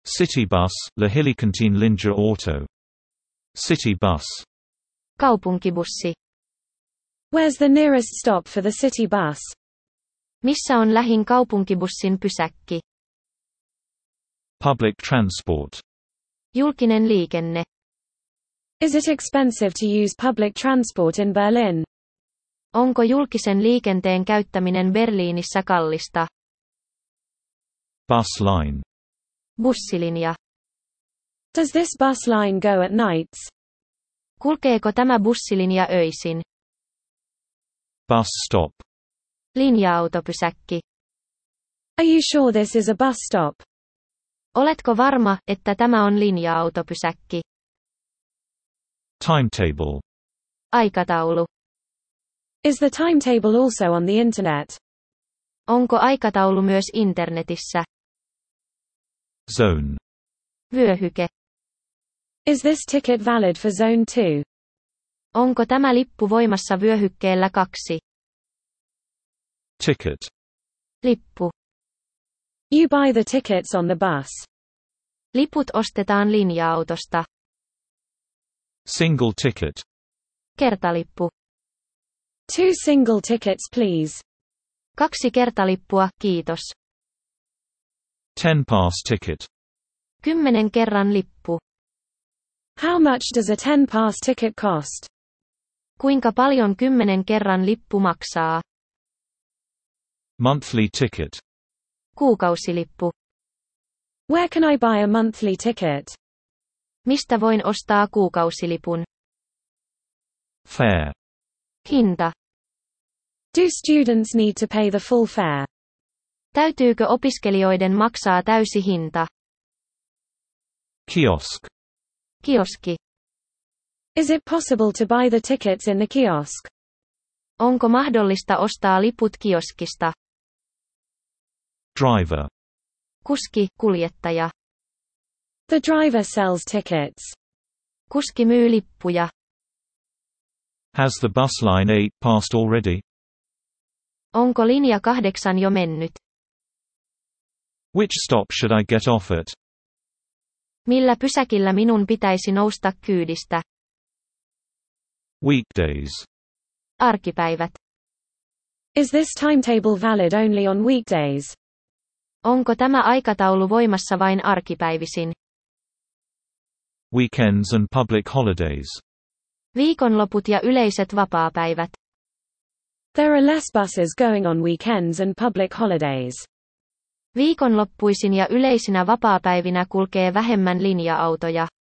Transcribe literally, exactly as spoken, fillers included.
City bus, Lahilikanteen Linja Auto. City bus. Kaupunkibussi. Where's the nearest stop for the city bus? Missä on lähin kaupunkibussin pysäkki? Public transport. Julkinen liikenne. Is it expensive to use public transport in Berlin? Onko julkisen liikenteen käyttäminen Berliinissä kallista? Bus line. Bussilinja. Does this bus line go at nights? Kulkeeko tämä bussilinja öisin? Bus stop. Linja-autopysäkki. Are you sure this is a bus stop? Oletko varma, että tämä on linja-autopysäkki? Timetable. Aikataulu. Is the timetable also on the internet? Onko aikataulu myös internetissä? Zone. Vyöhyke. Is this ticket valid for Zone two? Onko tämä lippu voimassa vyöhykkeellä kaksi? Ticket. Lippu. You buy the tickets on the bus. Liput ostetaan linja-autosta. Single ticket. Kertalippu. Two single tickets please. Kaksi kertalippua, kiitos. Ten pass ticket. Kymmenen kerran lippu. How much does a ten pass ticket cost? Kuinka paljon kymmenen kerran lippu maksaa? Monthly ticket. Kuukausilippu. Where can I buy a monthly ticket? Mistä voin ostaa kuukausilipun? Fare. Hinta. Do students need to pay the full fare? Täytyykö opiskelijoiden maksaa täysi hinta? Kiosk. Kioski. Is it possible to buy the tickets in the kiosk? Onko mahdollista ostaa liput kioskista? Driver. Kuski, kuljettaja. The driver sells tickets. Kuski myy lippuja. Has the bus line eight passed already? Onko linja kahdeksan jo mennyt? Which stop should I get off at? Millä pysäkillä minun pitäisi nousta kyydistä? Weekdays. Arkipäivät. Is this timetable valid only on weekdays? Onko tämä aikataulu voimassa vain arkipäivisin? Weekends and public holidays. Viikonloput ja yleiset vapaapäivät. There are less buses going on weekends and public holidays. Viikonloppuisin ja yleisinä vapaapäivinä kulkee vähemmän linja-autoja.